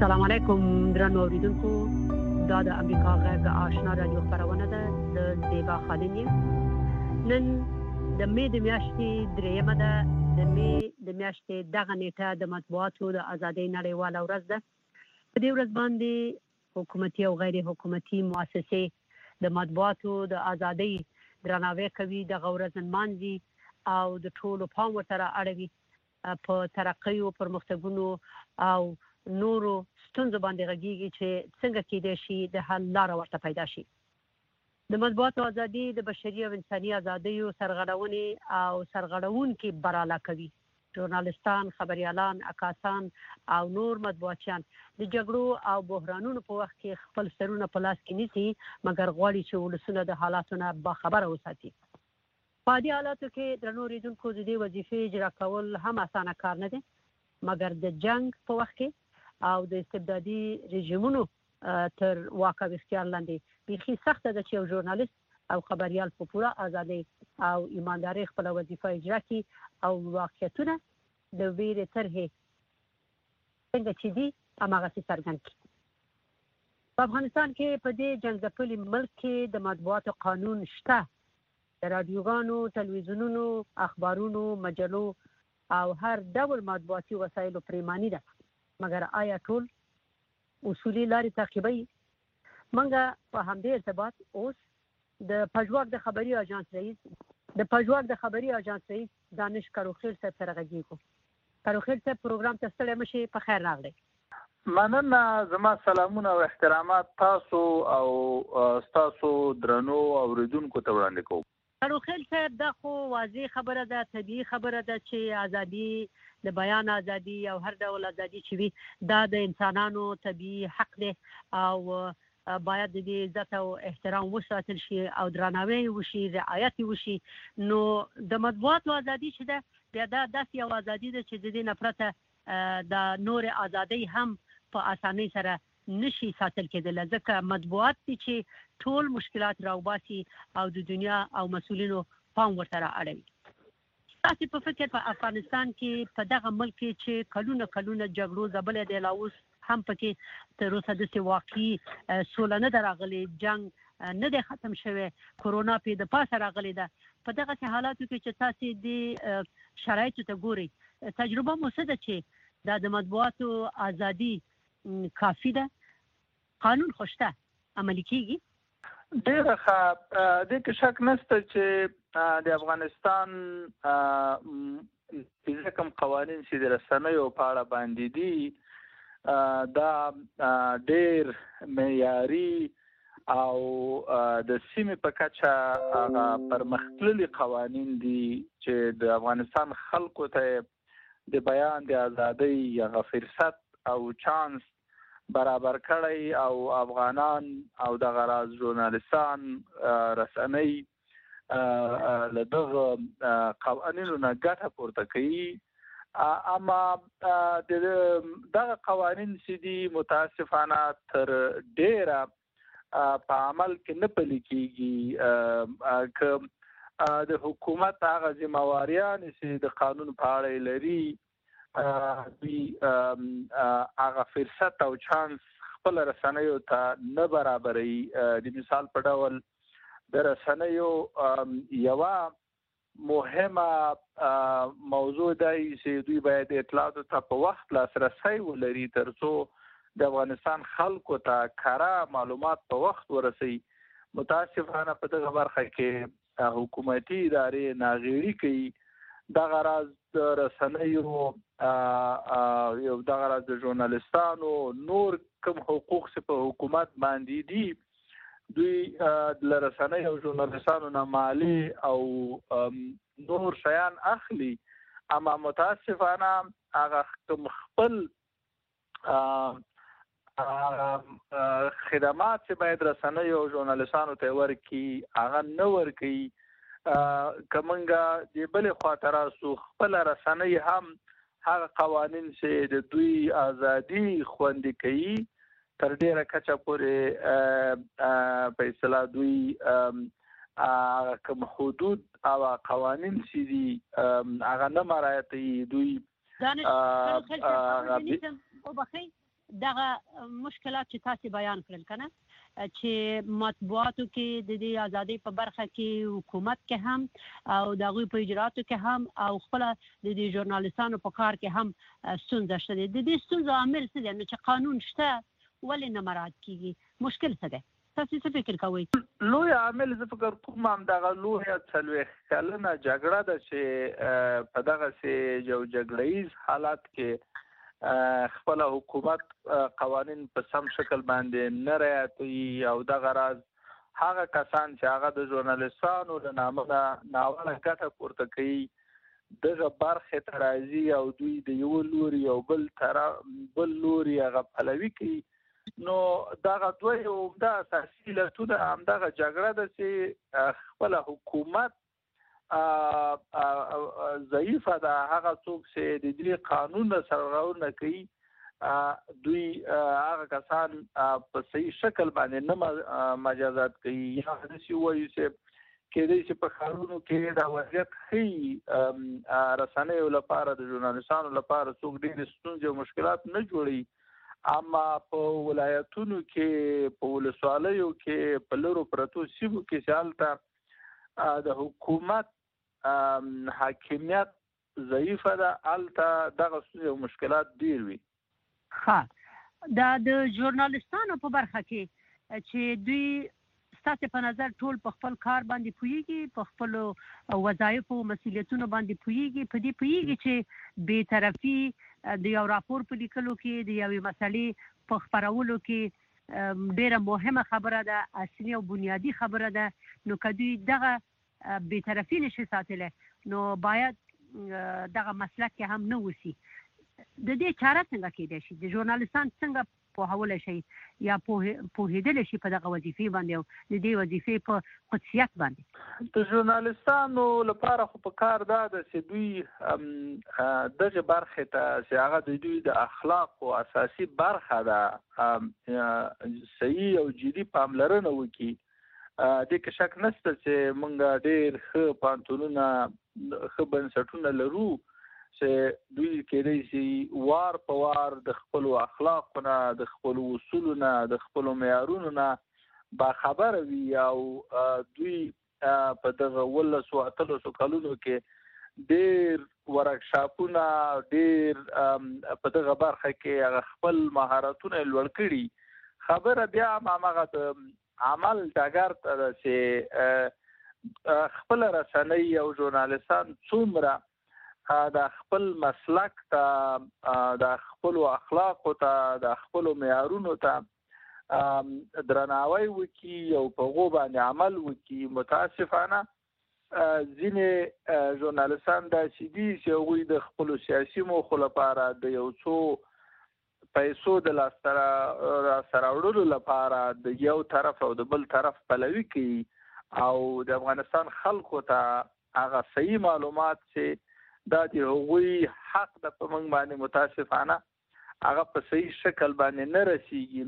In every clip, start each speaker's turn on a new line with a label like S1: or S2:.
S1: السلام علیکم درنو اوریدونکو، دا د امریکا غږ آشنا رادیو خپرونه ده. د زیبا خادم یم. نن د می د میاشتې درېیمه ده. د می د میاشتې دغه نیټه د مطبوعاتو د ازادۍ نړیواله ورځ ده. په دې ورځ باندې حکومتي او غیر حکومتي مؤسسې د مطبوعاتو د ازادۍ درناوی کوي، دغه ورځ نمانځي او د ټولو پام ورته اړوي په ترقۍ او پرمختګونو او نورو ستونزو باندې غږیږي چې څنګه کېدای شي د حل لاره ورته پیدا شي. د مطبوعاتو ازادي د بشري او انساني ازادیو سرغړونې او سرغړونکي براله کوي. ژورنالستان، خبریالان، عکاسان او نور مطبوعاتیان د جګړو او بحرانونو په وخت کې خپل سرونه په لاس کې نیسي، مګر غواړي چې ولسونه د حالاتو نه باخبره وساتي. په دې حالاتو کې درنو اوریدونکو د دې وظیفې اجرا کول هم اسانه کار نه دی، مګر د جنگ په وخت کې او د استبدادي رژیمونو تر واک او اختیار لاندې بیخي سخته ده چې یو ژورنالیست او خبریال په پوره ازادۍ او ایماندارۍ خپل وظیفه اجرا کړي او واقعیتونه د ویرې طرحې څنګه چې دي هماغسې څرګند کړي. په افغانستان کې په دې جنګ ځپلي ملک کې د مطبوعاتو قانون شته. د رادیوګانو، تلویزیونونو، اخبارونو، مجلو او هر ډول مطبوعاتي وسایلو پریماني ده، مګر آیا ټول اصولي لارې تعقیبوي؟ موږ په همدې ارتباط اوس د پژواک د خبري اژانس رئیس دانش کاروخیل صاحب سره غږیږو. کاروخیل صاحب، پروګرام ته ستړی مشئ، په خیر راغلی.
S2: مننه. زما سلامونه او احترامات تاسو او ستاسو درنو اوریدونکو ته وړاندې کوم.
S1: کاروخیل صاحب، دا خو واضح خبره ده، طبیعي خبره ده چې ازادي د بیان ازادي او هر ډول ازادي چې وي دا د انسانانو طبیعي حق دی او باید د دې عزت او احترام وساتل شي او درناوی وشي، رعایت وشي. نو د مطبوعاتو ازادي چې ده بیا دا داسې یو ازادي ده چې د دې نه پرته د نور ازادۍ هم په اسانۍ سره نشي ساتل کېدلی، ځکه مطبوعات دي چې ټول مشکلات راوباسي او د دنیا او مسؤلینو پام ورته اړوي. تاسو په فکر په افغانستان کې په دغه ملک کې چې کلونه جګړو ځپلې دی، لا اوس هم پکې تر اوسه داسې واقعي سوله نه ده راغلې، جنګ نه دی ختم شوی، کرونا پې د پاسه راغلې ده. په دغسې حالاتو کې چې تاسو د شرایطو ته ګورئ، تجربه مو څه ده چې دا د مطبوعاتو ازادي کافي ده؟ قانون خو شته، عملي کیږي؟
S2: ډېره ښه. دې کې شک نشته چې د افغانستان پنځه کوم قوانین چې د رسنیو په اړه باندې دي دا ډېر معیاري او د سیمې په کچه هغه پرمختللي قوانین دي چې د افغانستان خلکو ته د بیان د ازادۍ هغه فرصت او چانس برابر کړی او افغانان او دغه راز ژورنالستان، رسنۍ له دغه قوانینو نه ګټه پورته کوي. اما دغه قوانین چې دي متاسفانه تر ډیره په عمل کې نه پلي کیږي. که د حکومت هغه ذمہواریان چې د قانون په اړه لري دوی هغه فرصت او چانس خپل رسنیو ته نه برابروي. د مثال په ډول د رسنیو یوه مهمه موضوع دی چې دوی باید اطلاعاتو ته په وخت لاسرسی ولري ترڅو د افغانستان خلکو ته کره معلومات په وخت ورسوي. متاسفانه په دغه برخه کې حکومتي ادارې ناغېړي کوي. دغه راز د رسنیو یو دغه راز د ژورنالستانو نور کوم حقوق چې په حکومت باندې دي دوی له رسنیو او ژورنالستانو نه مالي او نور شیان اخلي. اما متاسفانه هغه کوم خپل خدمات چې باید رسنیو او ژورنالستانو ته ورکړي هغه نه ورکوي. که موږ د بلې خواته راسو، خپله رسنۍ هم هغه قوانین چې د دوی ازادي خوندي کوي تر ډیره کچه پورې په اصطلاح دوی کوم حدود او قوانین چې دي هغه نه مراعتوي. دوی
S1: دغه مشکلات چې تاسو بیان کړل کنه چې مطبوعاتو کې د دې ازادي په برخه کې حکومت کې هم او دغه په اجراتو کې هم او خپل د دې ژورنالیستانو په کار کې هم ستونزه شته. د دې ستونزو عامل څه دی؟ نو چې قانون شته ولې نه مراعات کیږي؟ مشکل څه دی؟ تاسو څه فکر کوئ؟
S2: لوی عامل زه فکر کوم هم دغه لوی څلوېښت کلنه جګړه ده چې په دغسې یو جګړهیز حالت کې خپله حکومت قوانین په سم شکل باندې نه رعایتوي او دغه راز هغه کسان چې هغه د ژورنالیستانو له نامه ناوړه ګټه پورته کوي دغه برخې ته راځي او دوی د یو لوري او بل لوري هغه پلوي کوي. نو دغه دوی عمده اساسي علتونه همدغه جګړه ده چې خپله حکومت ضعیفه ده. هغه څوک چې د دې قانون سرغړونه کوي دوی هغه کسان په صحیح شکل باندې نه مجازات کوي یا داسې وایي چې کېدای شي په ښارونو کې دا وضعیت ښیي رسنیو لپاره د ژورنالیستانو لپاره څوک ډېرې ستونزې او مشکلات نه جوړوي، اما په ولایتونو کې په ولسوالیو کې په لرو پرتو سیمو کې چې هلته د حکومت حاکمیت ضعیفه ده هلته دغه ستونزې او مشکلات ډېر وي.
S1: ښه دا د ژورنالیستانو په برخه کې چې دوی ستاسو په نظر ټول په خپل کار باندې پوهیږي، په خپل وظایفو مسؤلیتونو باندې پوهیږي، په دې پوهیږي چې بې طرفي د یو راپور په لیکلو کې د یوې مسلې په خپرولو کې ډیره مهمه خبره ده، اصلي او بنیادی خبره ده. نو که دوی دغه بې طرفي نشي ساتلی نو باید دغه مسلک کې هم نه وسی. د دې چاره څنګه کېدای شي؟ د ژورنالیستان څنګه پوهولی شي یا پوهېدلی شي په دغه وظیفې باندې او د دې وظیفې په قدسیت باندې؟
S2: د ژورنالیستانو لپاره خو په کار دا ده چې دوی دغه برخې ته چې هغه د دوی د اخلاقو اساسي برخه ده صحیح او جدي پاملرنه وکړي. دې کې شک نشته چې موږ ډېر ښه پوهنتونونه ښه بنسټونه لرو چې دوی کېدای شي وار په وار د خپلو اخلاقو نه، د خپلو اصولو نه، د خپلو معیارونو نه باخبره وي او دوی په دغه 18 کلونو کې ډېر ورکشاپونه ډېر په دغه برخه کې هغه خپل مهارتونه لوړ کړي. خبره بیا هماغه د عمل ډګر ته ده چې خپل رسنۍ او ژورنالیستان څومره د خپل مسلک ته، د خپل اخلاقو ته، د خپل معیارونو ته درناوی وکړي او په هغو باندې عمل وکړي. متاسفانه ځینې ژورنالیستان داسې دي چې هغوی د خپلو سیاسي موخو لپاره د یو څو پیسو د لاسته راوړلو لپاره د یو طرف او د بل طرف پلوي کوي او د افغانستان خلکو ته هغه صحیح معلومات چې دا د هغوی حق د په موږ باندې متاسفانه هغه په صحیح شکل باندې نه رسیږي.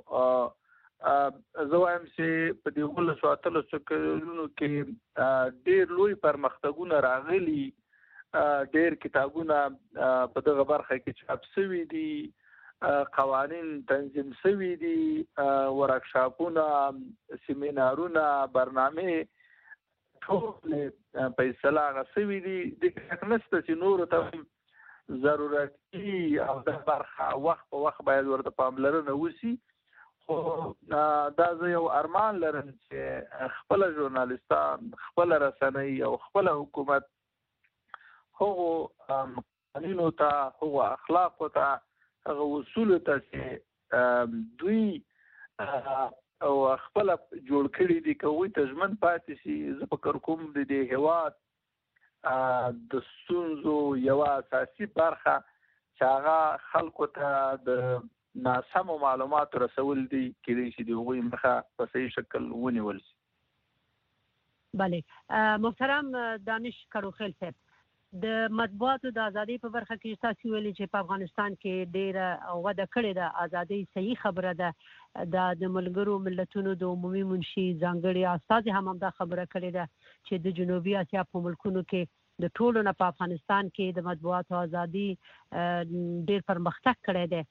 S2: نو زه وایم چې په دې 18 کلونو کې ډېر لوی پرمختګونه راغلي، ډېر کتابونه په دغه برخه کې چاپ شوي دي، قوانین تنظیم شوي دي، ورکشاپونه، سیمینارونه، برنامې ټول فیصله هغه شوي دي. د شک نشته چې نورو ته ضرورتي او د برخه وخت په وخت باید ورته پاملرنه وشي. خو دا زه یو ارمان لرم چې خپله ژورنالیستان، خپله رسنۍ او خپله حکومت هغو قوانینو ته، هغو اخلاقو ته، هغه اصولو ته چې دوی او خپل جوړ کړي دي که هغوی ته ژمن پاتې شي. زه فکر کوم د دې هېواد د ستونزو یوه اساسي برخه چې هغه خلکو ته د ناسمو معلوماتو رسول دي کېدای شي د هغوی مخه په صحیح شکل ونیول شي.
S1: بله محترم دانش کروخیل صاحب، د مطبوعاتو د ازادۍ په برخه کې تاسو ویلي چې په افغانستان کې ډېره وده کړې ده، ازادۍ صحیح خبره ده. د ملګرو ملتونو د عمومي منشي ځانګړي استازي هم همدا خبره کړې ده چې د جنوبي اسیا په ملکونو کې د ټولو نه په افغانستان کې د مطبوعاتو ازادي ډېر پرمختګ کړی دی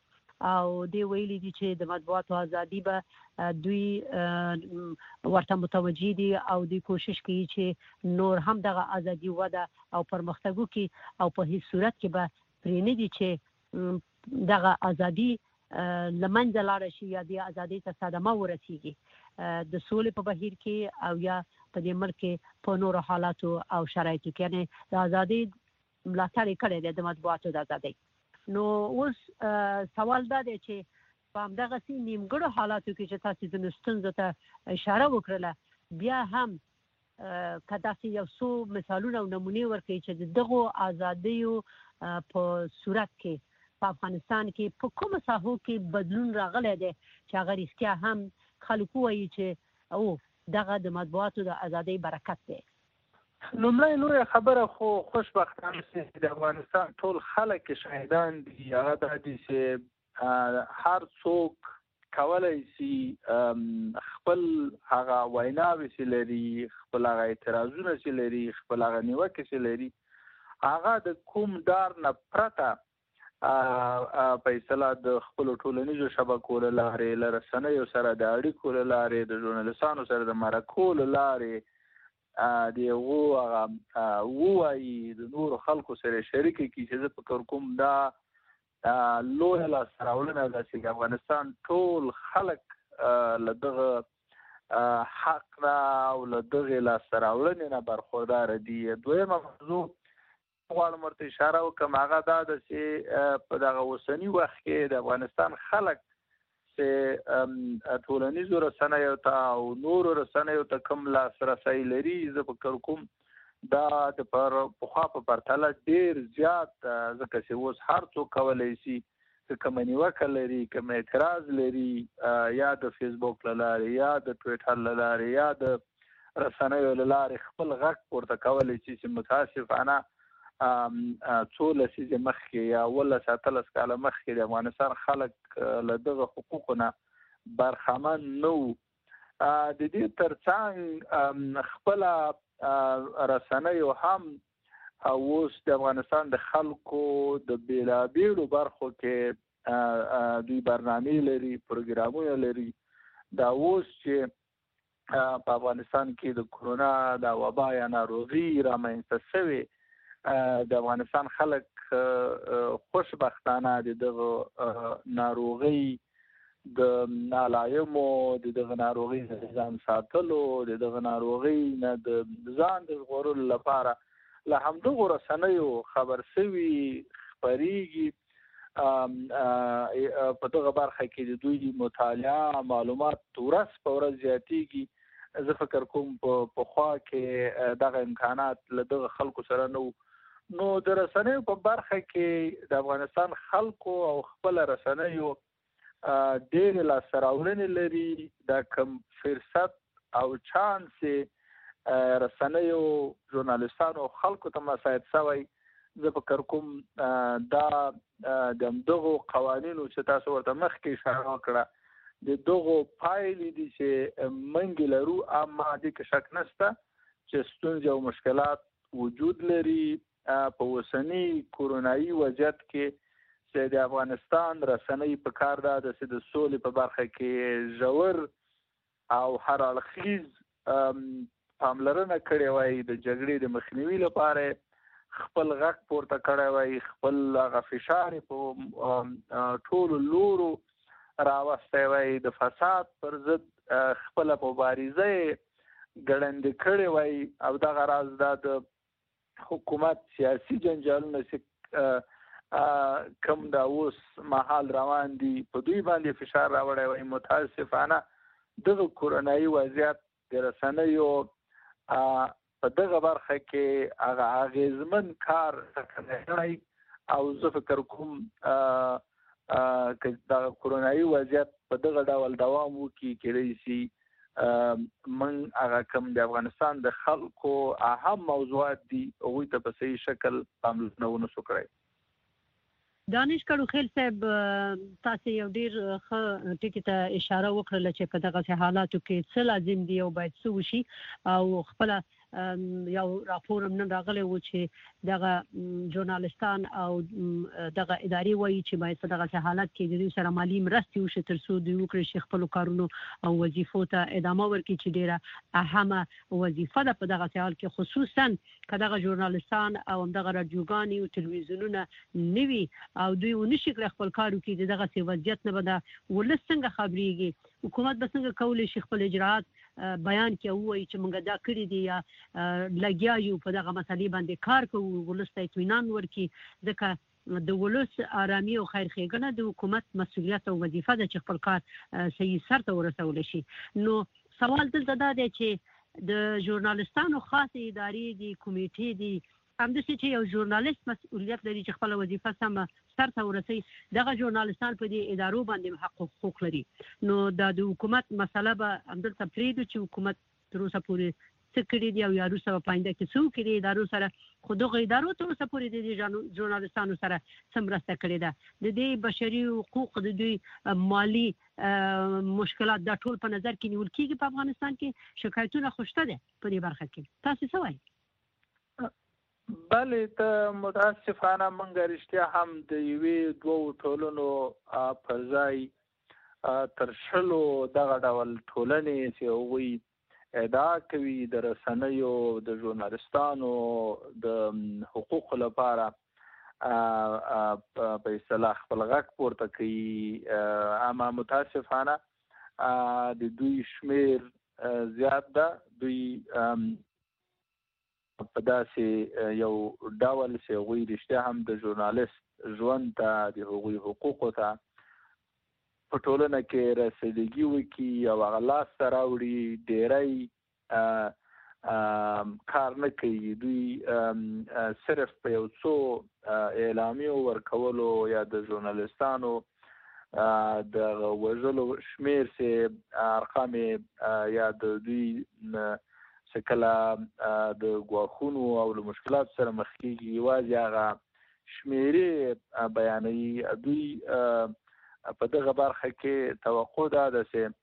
S1: او دی ویلي دي چې د مطبوعاتو ازادي به دوی ورته متوجي دي او دوی کوشش کوي چې نور هم دغه ازادي وده او پرمختګ وکړي او په هیڅ صورت کې به پرې نه دي چې دغه ازادي لمنځه لاړه شي یا د ازادۍ ته صدمه ورسیږي د سولې په بهیر کې او یا په دې ملک کې په نورو حالاتو او شرایطو کې یعنی د ازادۍ ملاتړ کړی دی د مطبوعاتو د ازادۍ. نو اوس سوال دا دی چې په همدغسې نیمګړو حالاتو کې چې تاسو د ستونزو ته اشاره وکړله بیا هم که داسې یو څو مثالونه او نمونې ورکړي چې د دغو ازادیو په صورت کې په افغانستان کې په کومو ساحو کې بدلون راغلی دی چې هغه رښتیا هم خلک ووایي چې او دغه د مطبوعاتو د ازادۍ برکت دی.
S2: لومړی لویه خبره خو خوشبختانه چې د افغانستان ټول خلک شهیدان دي هغه دا دي چې هر څوک کولی شي خپل هغه ویناوې چې لري خپل هغه اعتراضونه چې لري خپل هغه نیوکې چې لري هغه د کوم ډار نه پرته په اصطلاح د خپلو ټولنیزو شبکو له لارې له رسنیو سره د اړیکو له لارې د ژورنالستانو سره د مرکو له لارې د هغو هغه ووایي د نورو خلکو سره شریکې کړي چې زه فکر کوم دا لویه لاسته راوړنه ده چې افغانستان ټول خلک له دغه حق نه او له دغې لاسته راوړنې نه برخورداره دي. دویمه موضوع غواړم ورته اشاره وکړم هغه دا ده چې په دغه اوسني وخت کې د افغانستان خلک چې ټولنیزو رسنیو ته او نورو رسنیو ته کوم لاسرسی لري زه فکر کوم دا د پخوا په پرتله ډېر زیات ځکه چې اوس هر څوک کولی شي که کومه نیوکه لري کوم اعتراض لري یا د فیسبوک له لارې یا د ټویټر له لارې یا د رسنیو له لارې خپل غږ پورته کولی شي چې متاسفانه څو لسیزې مخکې یا 18 کاله مخکې د افغانستان خلک له دغه حقوقو نه برخمن نه وو. د دې ترڅنګ خپله رسنیو هم اوس د افغانستان د خلکو د بېلابېلو برخو کې دوی برنامې لري پروګرامونه لري. دا اوس چې په افغانستان کې د کرونا د وبا یا ناروغي رامنځته شوې د افغانستان خلک خوشبختانه د دغه ناروغي د نالایمو د دغه ناروغي د ځان ساتلو د دغه ناروغي نه د ځان د ژغورلو لپاره له همدغو رسنیو خبر شوي خپریږي. په دغه برخه کې د دوی مطالعه معلومات ورځ په ورځ زیاتیږي. زه فکر کوم په خوا کې دغه امکانات له دغه خلکو سره نه نو د رسنیو په برخه کې د افغانستان خلکو او خپل رسنیو ډېرې لاسته راوړنې لري. دا کوم فرصت او چانس رسنیو ژورنالستانو خلکو ته مساعد شوی زه فکر کوم دا د همدغو قوانینو چې تاسو ورته مخکې اشاره وکړه د دغو پایلې دي چې موږ لرو اما دې کې شک نشته چې ستونزې او مشکلات وجود لري. په اوسني کورونایي وضعیت کې چې د افغانستان رسنۍ په کار ده چې د سولې په برخه کې ژور او هر اړخیز پاملرنه کړې وای د جګړې د مخنیوي لپاره خپل غږ پورته کړی وای خپل هغه فشار په ټولو لورو راوستی وای د فساد پر ضد خپله مبارزه ګړندې کړې وای او دغه راز دا د حکومت سیاسي جنجالونه چې کم دا اوس مهال روان دي په دوی باندې فشار راوړی وای. متاسفانه دغه کورونایي وضعیت د رسنیو په دغه برخه کې هغه اغېزمن کار کړی او زه فکر کوم که دغه کورونایي وضعیت په دغه ډول دوام وکړي کېدای شي من هغه کوم د افغانستان د خلکو اهم موضوعات دي هغوی ته په صحیح شکل پاملرنه ونه شو کړی.
S1: دانش کړو خیل صاحب تاسو یو ډیر ښه ټکی ته اشاره وکړه چې په دغه حالاتو کې څه لازم دی او باید څه وشي او خپل یو راپور نن راغلی و چې دغه ژورنالستان او دغه اداري وایي چې باید په دغه حالت کې د دوی سره مالی مرستې وشي تر څو دوی وکړي چې خپل کارونو او وظیفو ته ادامه ورکړي چې ډیره اهمه وظیفه ده په دغه حال کې خصوصا که دغه ژورنالستان او دغه رادیوګانې او تلویزیونونه نوي او دوی ونشي کړ خپل کارو کې دغه څه وضعیت نه بده ولس څنګه خبريږي حکومت به څنګه کولای شي خپل اجرات بیان کې وایي چې موږ دا کړی دی یا لګیا یو په دغه مسلې باندې کار کوو ولس ته اطمینان ورکړي ځکه د ولس آرامي او خیر ښېګڼه د حکومت مسؤلیت او وظیفه ده چې خپل کار صحیح سر ته ورسول شي نو سوال دلته دا دی چې د ژورنالستانو خاصه ادارې دي کمیټې دي همداسې چې یو ژورنالیست مسؤلیت لري چې خپل وظیفه سم سر ته ورسوي دغه ژورنالیستان په دې ادارو باندې حقوق لري نو د حکومت مسله به همدلته پرېږدو چې حکومت تر اوسه پورې څه کړي دي او یا وروسته په آینده کې څه وکړي ادارو سره خو دغه ادارو تر اوسه پورې د ژورنالیستانو سره څه مرسته کړې ده د دې بشري حقوق د دوی مالی مشکلات دا ټول په نظر کې نیول کېږي په افغانستان کې شکایتونه خو شته دي په دې برخه کې تاسو څه وایي
S2: بله ته متاسفانه موږ رښتیا هم د یوې دوو ټولنو پر ځای تر شلو دغه ډول ټولنې چې هغوی ادعا کوي د رسنیو د ژورنالستانو د حقوقو لپاره په اصطلاح خپل غږ پورته کوي اما متاسفانه د دوی شمیر زیات ده دوی په داسې یو ډول چې هغوی رښتیا هم د ژورنالیست ژوند ته د هغوی حقوقو ته په ټولنه کې رسیدګي وکړي او هغه لاسته راوړي ډېری کار نه کوي دوی صرف په یو څو اعلامیو ورکولو یا د ژورنالیستانو د وژلو شمیر چې ارقام یا د دوی کله د ګواښونو او له مشکلاتو سره مخ کېږي یوازې هغه شمیرې بیانوي دوی په دغه برخه کې توقع ده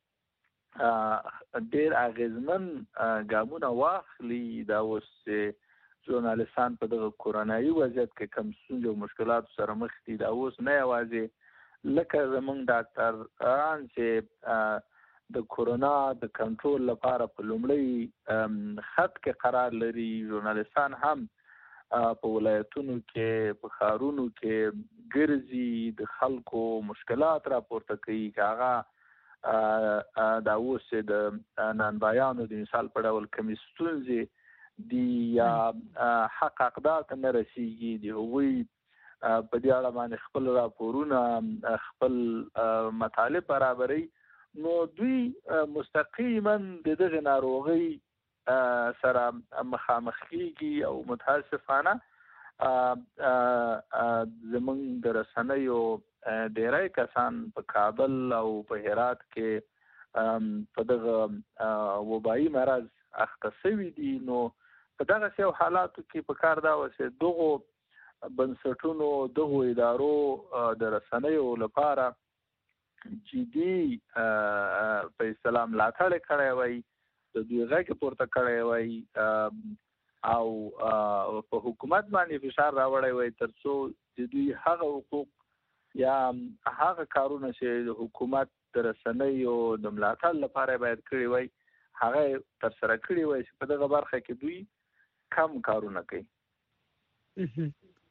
S2: چې ډېر اغېزمن ګامونه واخلي دا اوس چې ژورنالیستان په دغه کورنایي وضعیت کې کوم ستونزې او مشکلاتو سره مخ دي دا اوس نه یوازې لکه زموږ ډاکټران چې د کورونا د کنټرول لپاره په لومړی خط کې قرار لري ژورنالیستان هم په ولایتونو کې په ښارونو کې ګرځي د خلکو مشکلات راپورته کوي که هغه دا اوس د نانبایانو د مثال په ډول کومې ستونزې دي یا حق اقدار ته نه رسیږي د هغوی په دې اړه باندې خپل راپورونه خپل مطالب برابروي نو دوی مستقیما د دغه ناروغۍ سره مخامخ کیږي او متاسفانه زمونږ د رسنیو ډیری کسان په کابل او په هرات کې په دغه وبایي مرض اخته شوي دي نو په دغه یو حالاتو کې په کار دا و چې دغو بنسټونو دغو ادارو د رسنیو لپاره جدي په اصطلاح ملاتړ کړی وای د دوی غږ پورته کړی وای او په حکومت باندې فشار راوړی وای تر څو د دوی هغه حقوق یا هغه کارونه چې د حکومت د رسنیو د ملاتړ لپاره باید کړی وای هغه تر سره کړی وای چې په دغه برخه کې دوی کم کارونه کوي.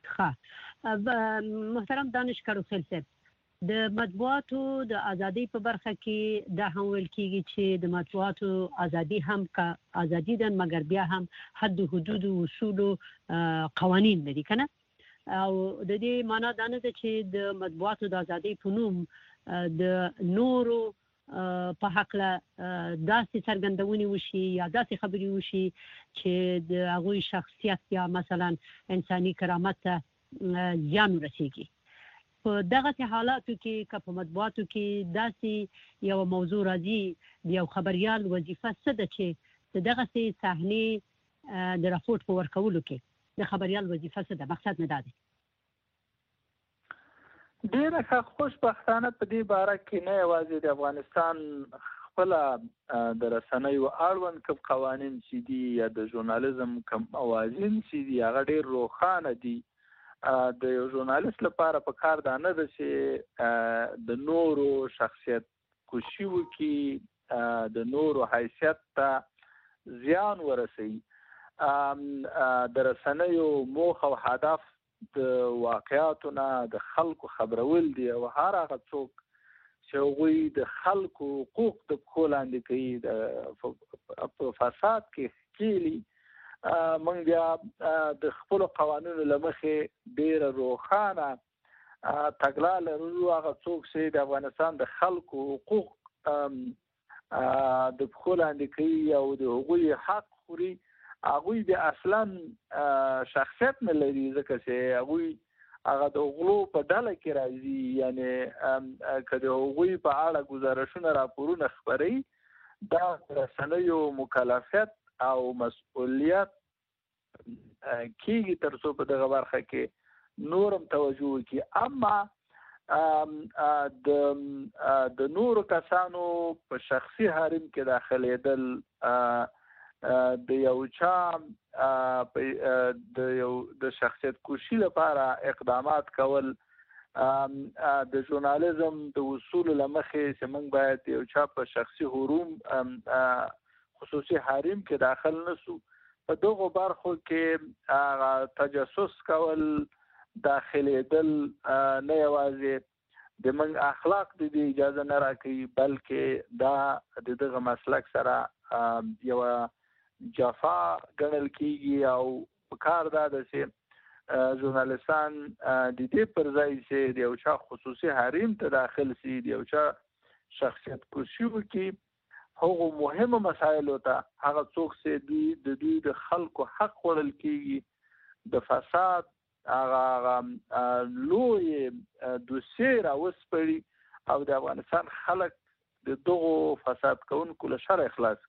S1: محترم دانشکارو خیل صاحب د مطبوعاتو د ازادي په برخه کې دا هم ویل کېږي چې د مطبوعاتو ازادي هم کا ازادي ده مګر بیا هم حد حدود او اصول قوانین لري کنه او د دې معنی دا نه ده چې د مطبوعاتو د ازادي په نوم د نورو په حق له داسې څرګندونې وشي یا داسې خبرې وشي چې د هغوی شخصیت یا مثلا انساني کرامت ته زیان ورسیږي. په دغه حالاتو کې که په مطبوعاتو کې داسې یو موضوع راځي د یو خبریال وظیفه څه ده چې دغه صحنې د راپورټ په ورکولو کې د خبریال وظیفه څه ده مقصد نه ده
S2: ډېره ښه خوشبختانه په دې باره کې نه یوازې د افغانستان خپله د رسنیو اړوند کوم قوانین چې دي یا د ژورنالیزم کوم موازین چې دي هغه ډېر روښانه دي. د یو ژورنالیست لپاره په کار دا نه ده چې د نورو شخصیت کشي وکړي، د نورو حیثیت ته زیان ورسوي. د رسنیو موخه او هدف د واقعاتو نه د خلکو خبرول دي او هر هغه څوک چې هغوی د خلکو حقوق د پښو لاندې کوي په فساد کې ښکېلي، موږ بیا د خپلو قوانینو له مخې ډېره روښانه تګلاره لرو. هغه څوک چې د افغانستان د خلکو حقوق د پښو لاندې کوي او د هغوی حق خوري، هغوی بیا اصلا شخصیت نه لري، ځکه چې هغوی هغه د غلو په ډله کې راځي. یعنې که د هغوی په اړه ګزارشونه راپورونه خپروي، دا رسنیو مکلفیت او مسؤلیت کېږي تر څو په دغه برخه کې نورم توجه وکړي. اما د نورو کسانو په شخصي حریم کې داخلېدل، د یو چا د شخصیت کشي لپاره اقدامات کول، د ژورنالیزم د اصولو له مخې چې موږ باید یو چا په شخصي حریم خصوصي حریم کې داخل نسو، په دغو برخو کې تجسس کول، داخلېدل نه یوازې د موږ اخلاق د دې اجازه نه راکوي، بلکې دا د دغه مسلک سره یوه جفا ګڼل کېږي. او کار دا ده چې ژورنالیستان د دې پر ځای چې د یو چا خصوصي حریم ته داخل سي، د یو چا شخصیت کشي وکړي، هغو مهمو مسایلو ته هغه څوک چې د دوی د خلکو حق خوړل کېږي، د فساد هغه لوی دوسیې راوسپړي او د افغانستان خلک د دغو فساد کوونکو له شره خلاص.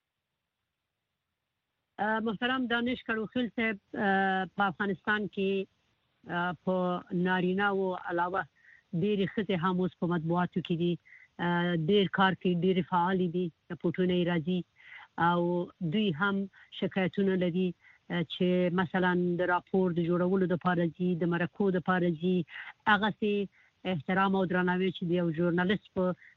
S1: محترم دانش کروخیل صاحب، په افغانستان کې په نارینه‌و علاوه ډېرې ښځې هم اوس په مطبوعاتو کې دي، ډېر کار کوي، ډېرې فعالې دي، رپورټونه یې راځي او دوی هم شکایتونه لري چې مثلا د راپور د جوړولو دپاره ځي، د مرکو دپاره ځي، هغسې احترام او درناوی چې د یو ژورنالیست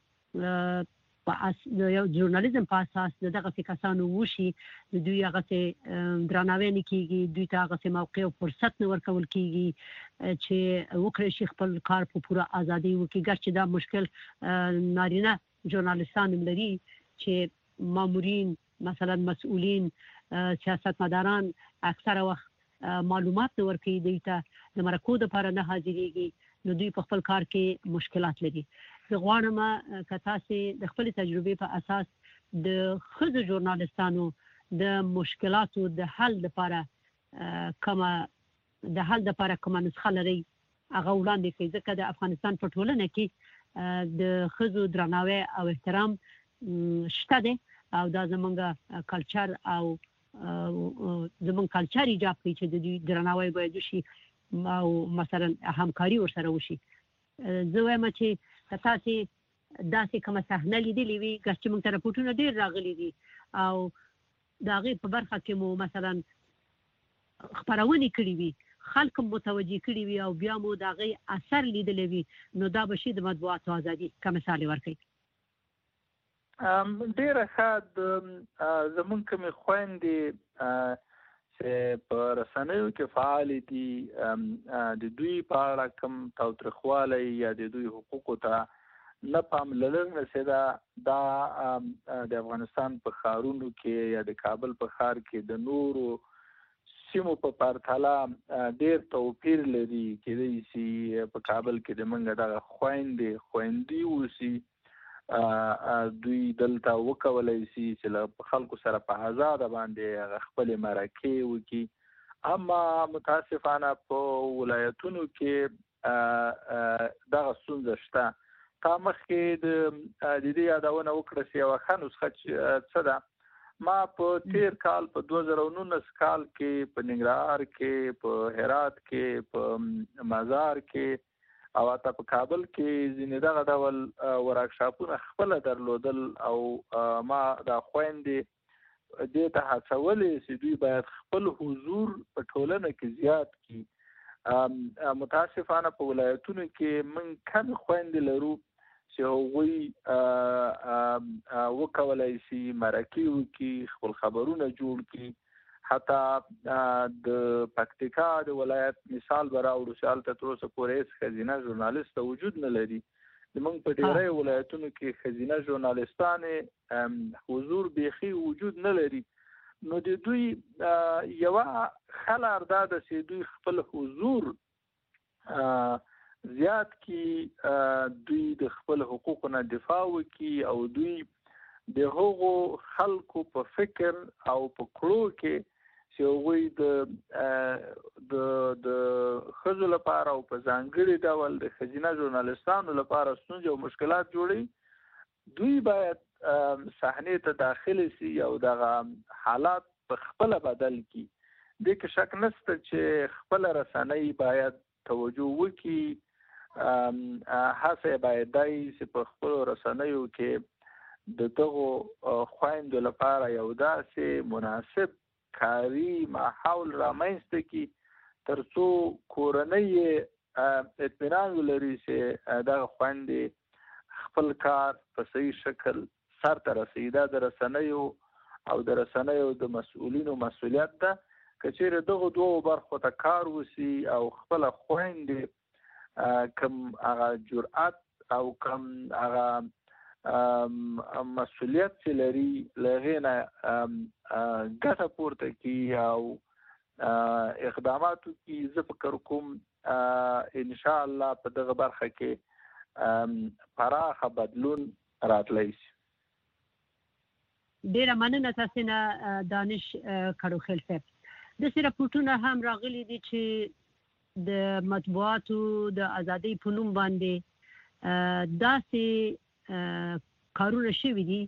S1: د یو ژورنالیزم په اساس د دغسې کسانو وشي، د دوی هغسې درناوی نه کېږي، دوی ته هغسې موقع او فرصت نه ورکول کېږي چې وکړی شي خپل کار په پوره ازادۍ وکړي. ګرچې دا مشکل نارینه ژورنالیستان هم لري چې مامورین مثلا مسؤلین سیاستمداران اکثره وخت معلومات نه ورکوي، دوی ته د مرکو دپاره نه حاضرېږي، نو دوی په خپل کار کې مشکلات لري. زه غواړم که تاسې د خپلې تجربې په اساس د ښځو ژورنالیستانو د مشکلاتو د حل لپاره کومه نسخه لرئ هغه وړاندې کړئ، ځکه د افغانستان په ټولنه کې د ښځو درناوی او احترام شته دی او دا زموږ کلچر او زموږ کلچر ایجاب کوي چې د دوی درناوی باید وشي او مثلا همکاري ورسره وشي. زه وایم چې که تاسې داسې کومه صحنه لیدلې وي، ګرچې موږ ته رپورټونه ډېر راغلي دي او د هغې په برخه کې مو مثلا خپرونې کړي وي، خلک متوجه کړي وي او بیا مو د هغې اثر لیدلی وي، نو دا به شي د مطبوعاتو ازادي. که مثال یې ورکړئ.
S2: ډېره ښه. زموږ کومې خویندې چې په رسنیو کې فعالې دي، د دوی په اړه کوم تاوتریخوالی یا د دوی حقوقو ته نه پاملرنه رسېده، دا د افغانستان په ښارونو کې یا د کابل په ښار کې د نورو سیمو په پرتله ډېر توپیر لري. کېدای شي په کابل کې د موږ دغه خویندې اوسي، دوی دلته وکولی شي چې له خلکو سره په آزاده باندې هغه خپلې مرکې وکړي. اما متاسفانه په ولایتونو کې دغه ستونزه شته. تا مخکې د دې یادونه وکړه چې یوه ښه نسخه څه ده. ما په تیر کال په 2019 کال کې په ننګرهار کې، په هرات کې، په مزار کې او حتی په کابل کې ځینې دغه ډول ورکشاپونه خپله درلودل او ما دا خویندې دې ته هڅولې چې دوی باید خپل حضور په ټولنه کې زیات کړي. متاسفانه په ولایتونو کې موږ کم خویندې لرو چې هغوی وکولای شي مرکې وکړي، خپل خبرونه جوړ کړي. حتی د پکتیکا د ولایت مثال به راوړو چې هلته تر اوسه پورې هېڅ ښځینه ژورنالسته وجود نه لري. زموږ په ډېری ولایتونو کې ښځینه ژورنالستانې حضور بیخي وجود نه لري. نو د دوی یوه ښه لار دا ده چې دوی خپل حضور زیات کړي، دوی د خپل حقوقو نه دفاع وکړي او دوی د هغو خلکو په فکر او په کړو کې چې هغوی د ښځو لپاره او په ځانګړي ډول د ښځینه ژورنالستانو لپاره ستونزې او مشکلات جوړوي، دوی باید صحنې ته داخل شي او دغه حالات په خپله بدل کړي. دې کې شک نشته چې خپله رسنۍ باید توجه وکړي. هڅه باید دا وي چې په خپلو رسنیو کې د دغو خویندو لپاره یو داسې مناسب کاري ماحول رامنځته کړي تر څو کورنۍ اطمینان ولري چې دغه خویندې خپل کار په صحیح شکل سرته رسوي. دا د رسنیو او د رسنیو د مسؤلینو مسؤلیت ده. که چیرې دغو دوو برخو ته کار وشي او خپله خویندې کم هغه جرأت او کم هغه مسؤلیت چې لري له هغې نه ګټه پورته کړي او اقدامات وکړي، زه فکر کوم انشاءالله په دغه برخه کې پراخه بدلون راتلی شي.
S1: ډېره مننه تاسې نه دانش کړوخیل صاحب. داسې راپورټونه هم راغلي دي چې د مطبوعاتو د ازادۍ په نوم باندې داسې کارونه شوي دي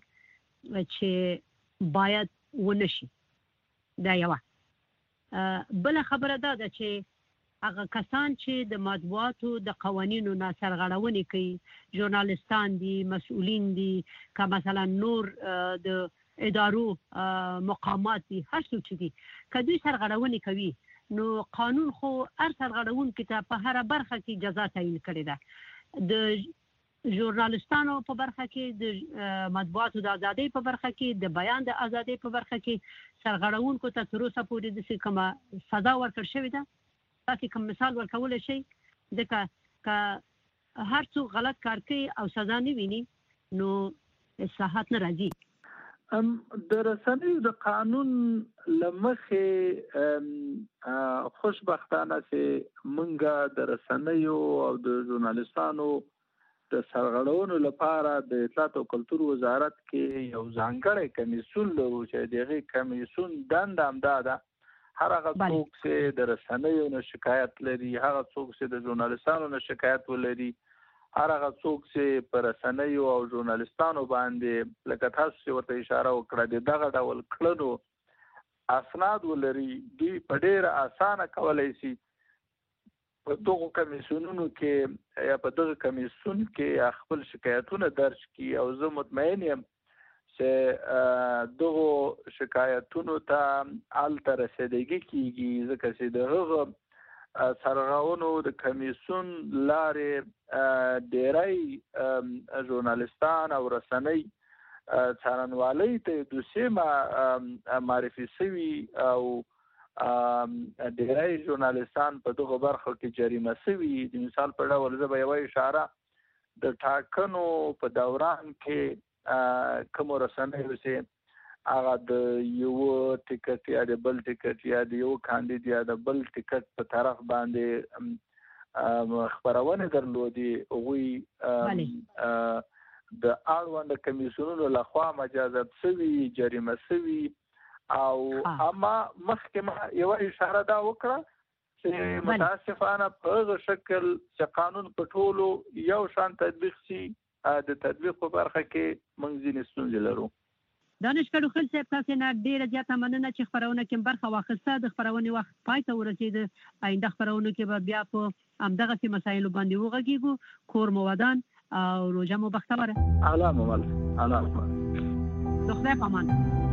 S1: چې باید ونه شي. دا یوه. بله خبره دا ده چې هغه کسان چې د مطبوعاتو د قوانینو نه سرغړونې کوي، ژورنالستان دي، مسؤلین دي، که مثلا نور د ادارو مقامات دي، هر څوک چې دي، که دوی سرغړونې کوي نو قانون خو هر سرغړونکي ته په هره برخه کې جزا تعیین کړې ده. د ژورنالستانو په برخه کې، د مطبوعاتو د ازادۍ په برخه کې، د بیان د ازادۍ په برخه کې سرغړونکو ته تر اوسه پورې داسې کومه سزا ورکړل شوې ده؟ تاسې کوم مثال ورکولی شئ؟ ځکه که هر څوک غلط کار کوي او سزا نه ویني نو اصلاحات نه راځي.
S2: د رسنیو د قانون له مخې خوشبختانه چې موږ د رسنیو او د ژورنالستانو د سرغړونو لپاره د اطلاعات او کلتور وزارت کې یو ځانګړی کمیسیون لرو چې د هغې کمیسیون دنده همدا ده. هر هغه څوک چې د رسنیو نه شکایت لري، هغه څوک چې د ژورنالستانو نه شکایت ولري، هر هغه څوک چې په رسنیو او ژورنالستانو باندې لکه تاسو چې ورته اشاره وکړه د دغه ډول کړنو اسناد ولري، دوی په ډېره اسانه کولی شي په دغو کمیسیونونو کې یا په دغه کمیسیون کې خپل شکایتونه درج کړي. او زه مطمئن یم چې دغو شکایتونو ته هلته رسیدګي کیږي، ځکه چې د هغه سرغړونو د کمیسیون لارې ډېری ژورنالستان او رسنۍ څارنوالۍ ته دوسیه معرفي شوي او ډېری ژورنالستان په دغه برخو کې جریمه شوي. د مثال په ډول زه به یوه اشاره د ټاکنو په دوران کې کومو رسنیو چې هغه د یو ټیکټ یا د بل ټیکټ یا د یو کاندید یا د بل ټیکټ په طرف باندې خپرونې درلودي، هغوی د اړونده کمیسیونونو لخوا مجازات شوي، جریمه شوي. او اما مخکې ما یوه اشاره دا وکړه چې متاسفانه په هغه شکل چې قانون په ټولو یو شان تطبیق شي، د تطبیق په برخه کې موږ ځینې ستونزې لرو.
S1: دانشکدو خل صاحب تاسو نه ډیره زیاته مننه چې خبرونه کې برخه واخیسته. د خبرونې وخت پای ته ورسید. آینده خبرونه کې به بیا په همدغه مسایلو باندې وغږیږو. کور مو ودان او روزه مو بختوره.
S2: الله مو مل. الله مو.
S1: خدای پامان.